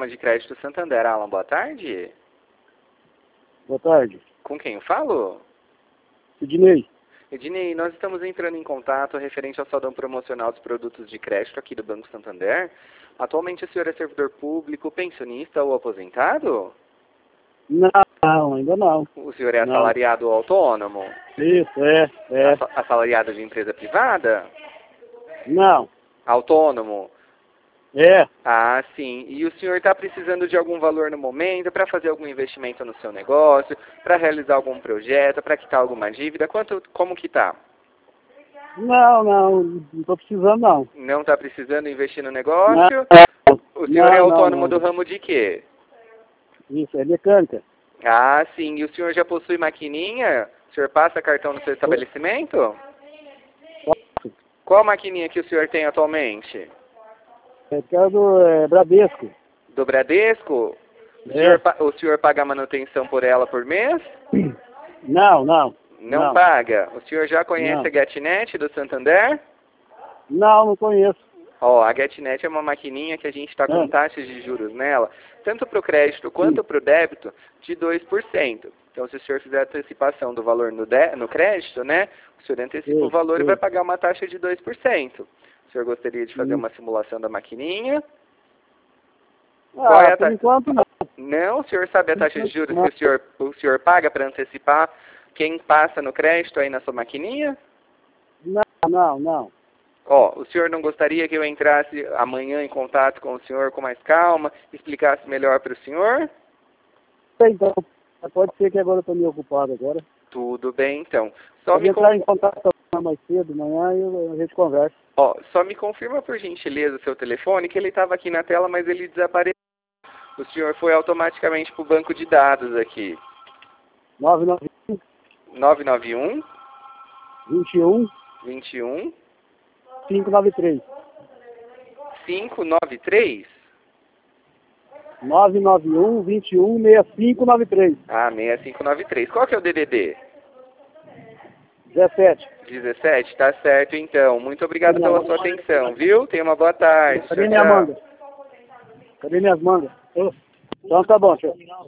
programa de crédito Santander. Alan, boa tarde. Boa tarde. Com quem eu falo? Sidney. Ednei, nós estamos entrando em contato referente ao saldão promocional dos produtos de crédito aqui do Banco Santander. Atualmente o senhor é servidor público, pensionista ou aposentado? Não, ainda não. O senhor é Não. assalariado ou autônomo? Isso, é. Assalariado de empresa privada? Não, Autônomo? é. Ah, sim. E o senhor está precisando de algum valor no momento para fazer algum investimento no seu negócio, para realizar algum projeto, para quitar alguma dívida? Como que tá? Não tô precisando não. Não está precisando investir no Não, negócio? O senhor é autônomo do ramo de quê? Isso, é mecânica. Ah, sim. E o senhor já possui maquininha? O senhor passa cartão no seu estabelecimento? Qual maquininha que o senhor tem atualmente? É do Bradesco. Do Bradesco? O senhor paga a manutenção por ela por mês? Não. Não paga. O senhor já conhece Não. a GetNet do Santander? Não conheço. Ó, a GetNet é uma maquininha que a gente está com taxas de juros nela, tanto para o crédito quanto para o débito, de 2%. Então, se o senhor fizer a antecipação do valor no crédito, né, o senhor antecipa o valor e vai pagar uma taxa de 2%. O senhor gostaria de fazer uma simulação da maquininha? Qual é a Por taxa? enquanto não. Não, o senhor sabe a taxa de juros que o senhor paga para antecipar quem passa no crédito aí na sua maquininha? Não. Ó, o senhor não gostaria que eu entrasse amanhã em contato com o senhor com mais calma, explicasse melhor para o senhor? Então, pode ser que agora eu estou meio ocupado agora. Tudo bem, então. Pode entrar em contato mais cedo, amanhã, e a gente conversa. Ó, só me confirma por gentileza o seu telefone, que ele estava aqui na tela, mas ele desapareceu. O senhor foi automaticamente para o banco de dados aqui. 991 991 21 21 593. 593? 991 21 6593. Ah, 6593. Qual que é o DDD? 17. 17, tá certo então. Muito obrigado pela sua atenção, viu? Tenha uma boa tarde. Cadê Tchau, minha tchau. manga? Cadê minhas mangas? Então tá bom, tchau.